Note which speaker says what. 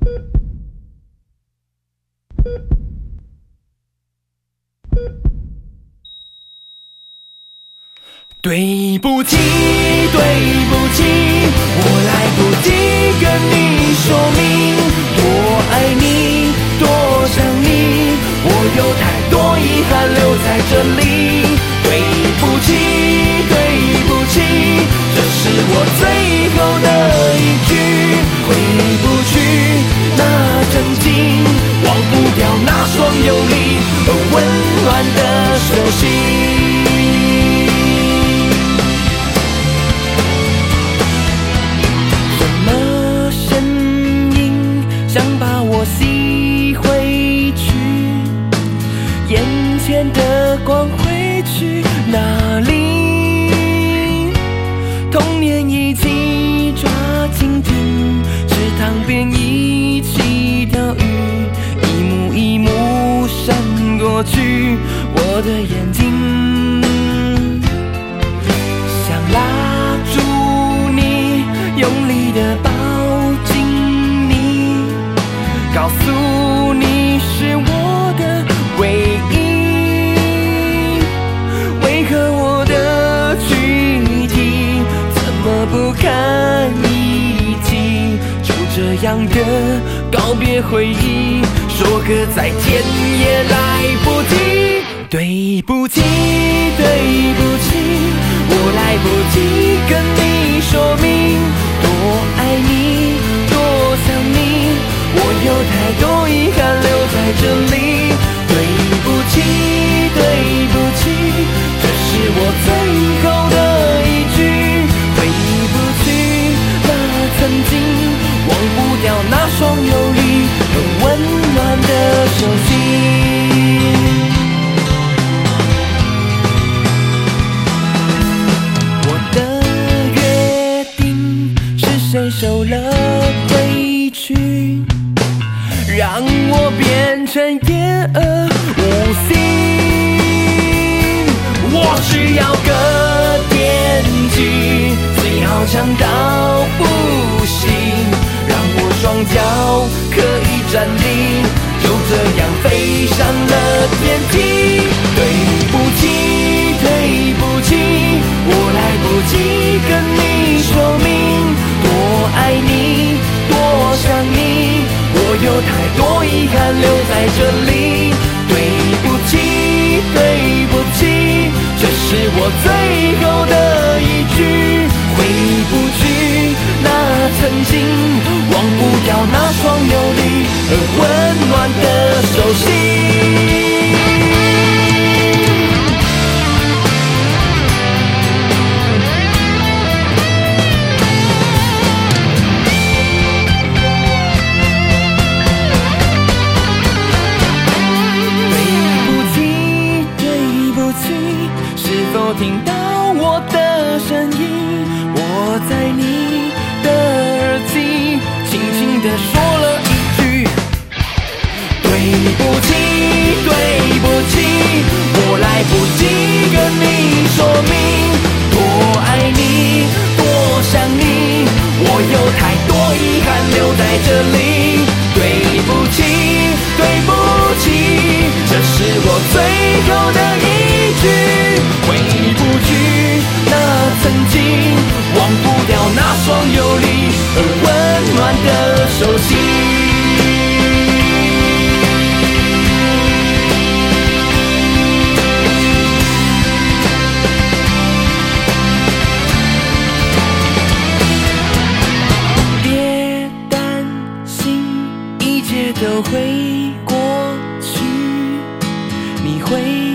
Speaker 1: 对不起，对不起，我来不及跟你说明，多爱你，多想你，我有太多遗憾留在这里。对不起，对不起，这是我最后的一句，回不去那曾经，忘不掉那双有力而温暖的手心。的光会去哪里？童年一起抓蜻蜓，池塘边一起钓鱼，一幕一幕闪过去，我的眼睛想拉住你，用力地抱紧你，告诉你是我的唯一。不堪一击，就这样的告别回忆，说个再见也来不及。对不起，对不起，我来不及跟你说明，多爱你，多想你，我有太多遗憾留在这里。对不起，对不起，这是我最后的一句。曾经忘不掉那双有力而温暖的手心。我的约定是谁收了回去，让我变成言而无信。我只要个惦记，最好强到不行，让我双脚可以站立，就这样飞上了天际。对不起，对不起，我来不及跟你说明，多爱你，多想你，我有太多遗憾留在这里。对不起，对不起，这是我最后的一句，回不去那曾经，忘不掉那双有力而温暖的手心。听到我的声音，我在你的耳机轻轻地说了一句，对不起，对不起，我来不及跟你说明，多爱你，多想你，我有太多遗憾留在这里。对不起，对不起，这是我最后的一句，回不去那曾经，忘不掉那双有力而温暖的手心。别担心，一切都会过去，你会